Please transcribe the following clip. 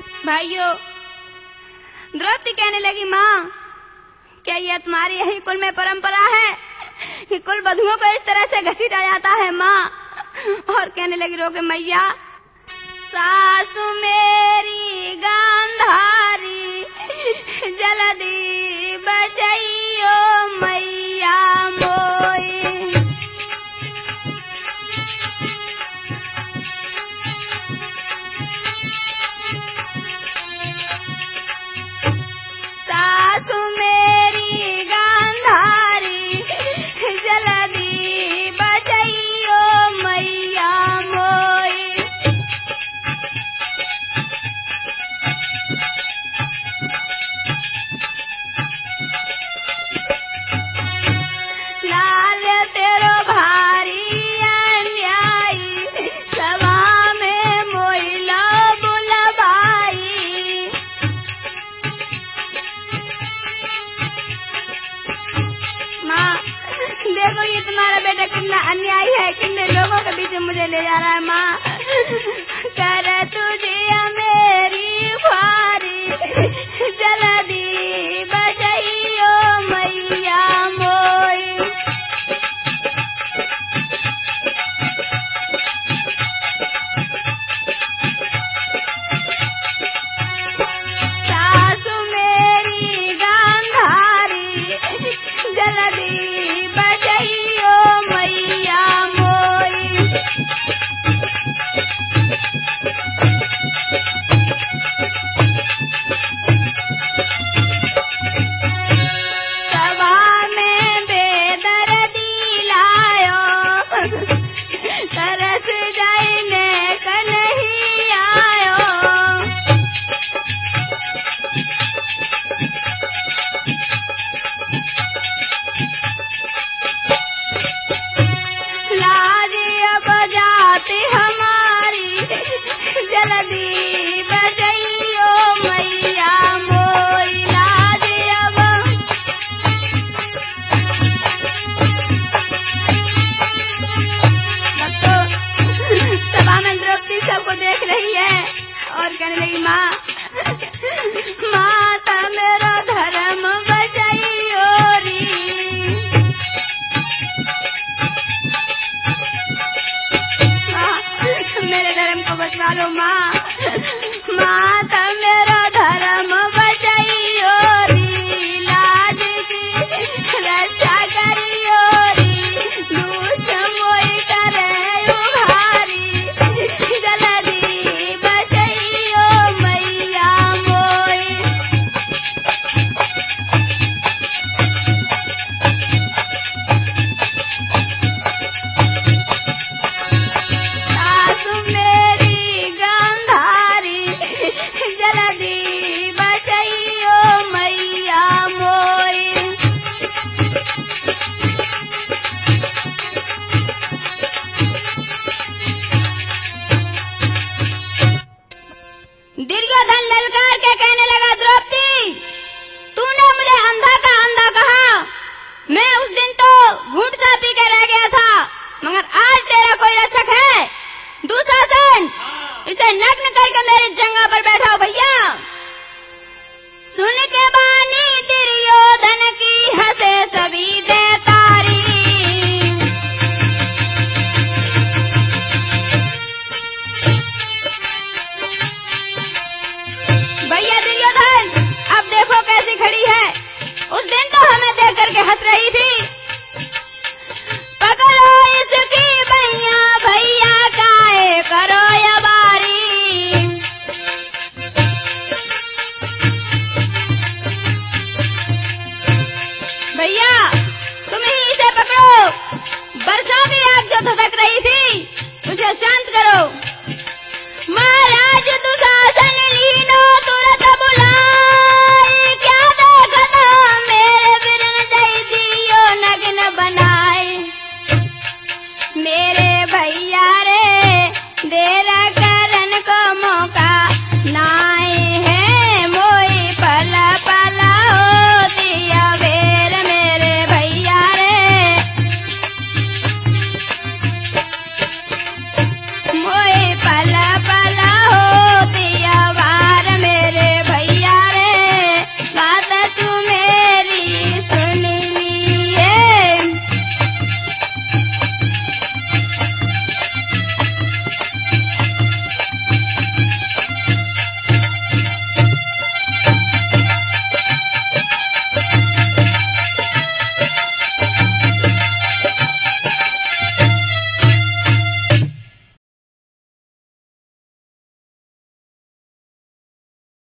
भाइयों, द्रौपदी कहने लगी, माँ क्या ये तुम्हारी यही कुल में परंपरा है कि कुल वधुओं को इस तरह से घसीटा जाता है माँ? और कहने लगी, रोके मैया, सासु मेरी गांधारी जल्दी बचाइयो मैया मोई। सासु मेरी गांधारी जल्दी बचाइयो मैया मोई। लाल तेरो भारी अन्यायी सभा में मोइला बुलवाई। माँ देखो ये तुम्हारा बेटा कितना अन्यायी है, कितने लोगों के बीच में मुझे ले जा रहा है। माँ कर तुझे मेरी ख्वारी जल्दी बचाइयो मैया मोई। सासु मेरी गांधारी जल्दी बचाइयो मैया मोई। सभा में बेदर्दी लायो तरस जाइने कन्ही आयो। लाज अब जाती हमारी जल्दी बचाइयो मैया मोई। लाज अब सभा में द्रौपदी सबको देख रही है और कहने लगी, माँ माता मेरा धर्म बचाइयो री। मेरे धर्म को बचवा लो माँ, माता मेरा धर्म बचाइयो री। लाज की रक्षा करियो री, दुष्ट मोई करे उघारी जल्दी बचाइयो मैया मोई। सासु मेरी गांधारी जल्दी बचाइयो मैया मोई। दुर्योधन ललकार के कहने लगा, द्रौपदी तूने मुझे अंधा का अंधा कहा। मैं उस दिन तो घूंट सा पी के रह गया था, मगर आज तेरा कोई रक्षक है? दुशासन, इसे नग्न करके मेरे जंगा पर बैठाओ भैया। सुन के बानी दुर्योधन की हंसे सभी देतारी। भैया दुर्योधन अब देखो कैसी खड़ी है, उस दिन तो हमें देख करके हंस रही थी,